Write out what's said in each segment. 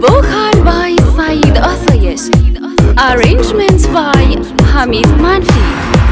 Vocal by Saeed Asayesh. Arrangement by Hamid Manfi.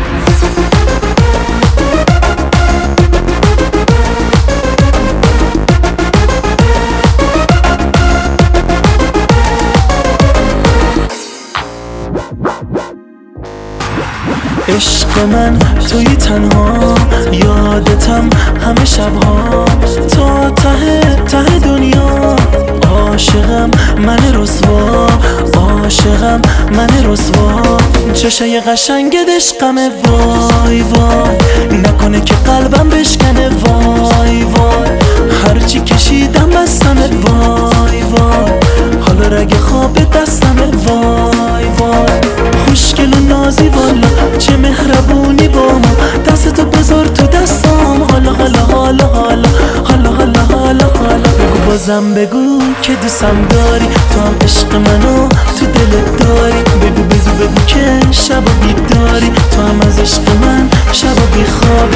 عشق من توی تنها یادتم همه شبها تا ته دنیا عاشقم من رسوا عاشقم من رسوا چشای قشنگت عشقمه وای وای نکنه که قلبم بشکنه وای وای هرچی کشیدم بستمه وای وای حالا رگ خواب دستمه وای وای خوشگل و نازی والا چه مهربونی با ما دستتو بذار تو دستام حالا حالا حالا حالا حالا حالا حالا حالا بگو بازم بگو که دوستم داری تو هم عشق منو تو دلت داری بگو بگو بگو که شب و بیداری تو هم از عشق من شب و بیخوابی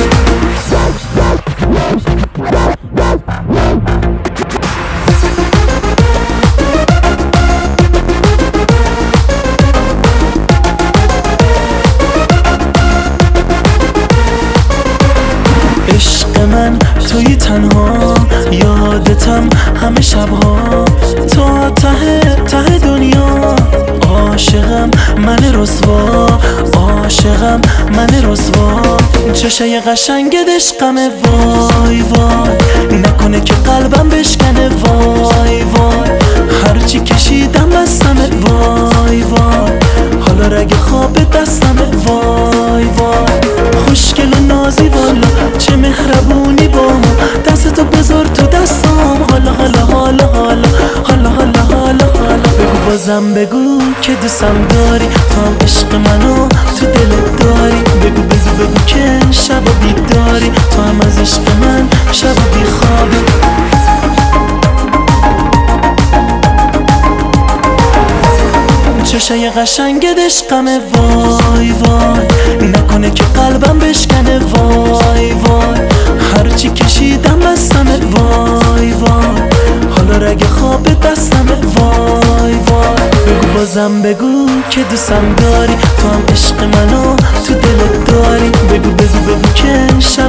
عشق من توی تنها یادتم همه شبها تا ته دنیا عاشقم من رسوا عاشقم من رسوا چشای قشنگت عشقمه وای وای نکنه که قلبم بشکنه وای وای هرچی کشیدم بستمه وای وای حالا رگ خواب دستمه وای وای خوشگل و نازی والا چه مهربونی با ما دستتو بذار تو دستام حالا حالا حالا حالا حالا حالا حالا حالا بگو بازم بگو که دوستم داری تو هم عشق منو تو دلت داری بگو بگو بگو که شب و بیداری تو هم از عشق من شب و بیخوابی چشای قشنگت عشقمه وای وای نکنه که قلبم بشکنه وای وای هرچی کشیدم بستمه وای وای حالا رگ خواب دستمه وای وای بگو بازم بگو که دوستم داری تو هم عشق منو تو دلت داری بگو بگو بگو که